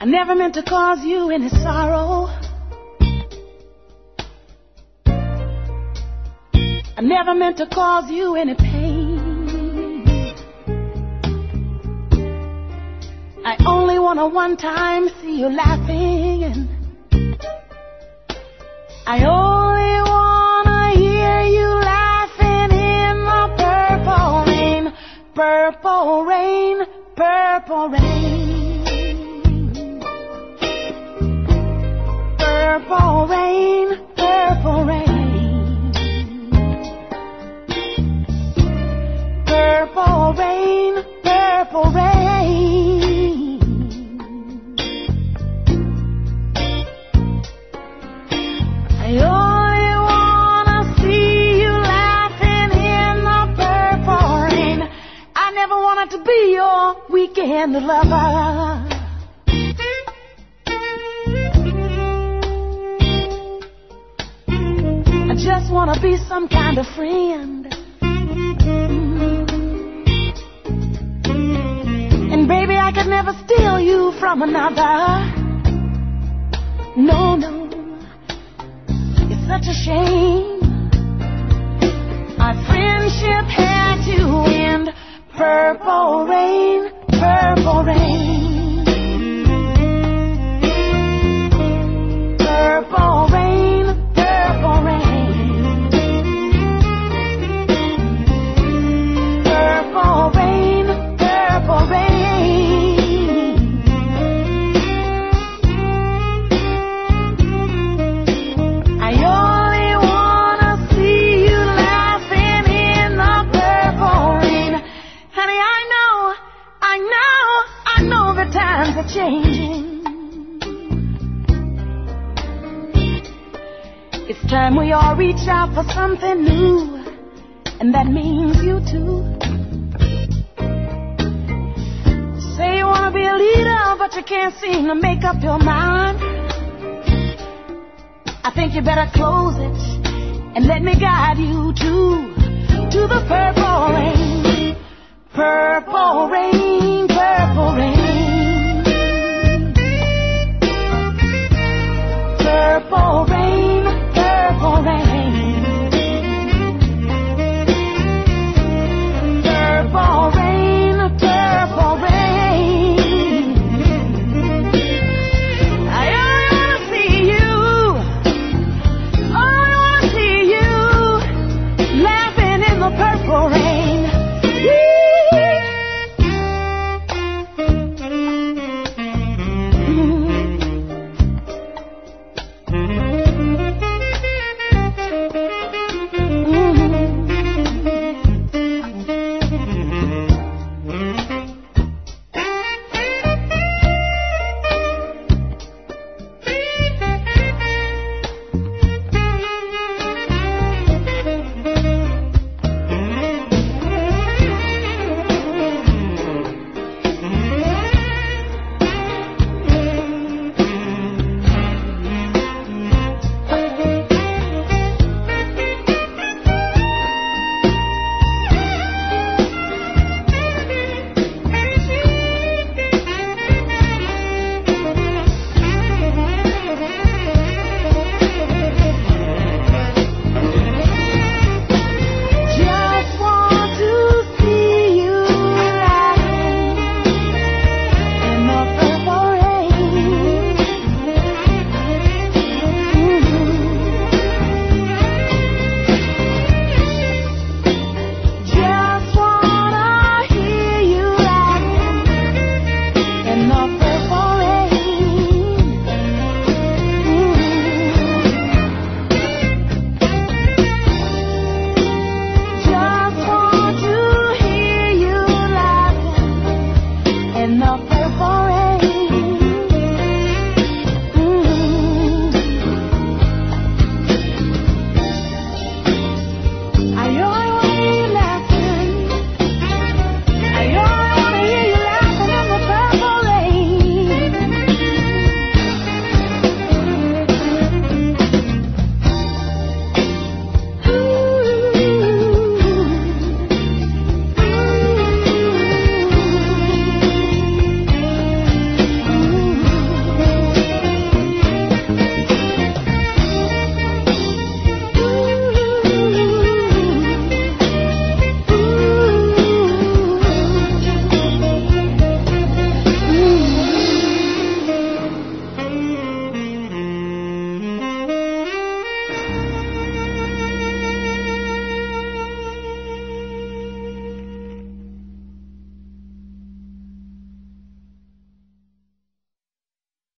I never meant to cause you any sorrow. I never meant to cause you any pain. I only want to one time see you laughing, and I only want to hear you laughing in the purple rain, purple rain, purple rain, purple rain, purple rain. Purple rain, purple rain. I only wanna see you laughing in the purple rain. I never wanted to be your weekend lover. I just wanna be some kind of friend. And baby, I could never steal you from another. No, no, it's such a shame. Our friendship had to end. Purple rain, purple rain. Purple rain, purple rain. Purple rain, purple rain. Changing. It's time we all reach out for something new, and that means you too. Say you wanna be a leader, but you can't seem to make up your mind. I think you better close it and let me guide you to the purple rain.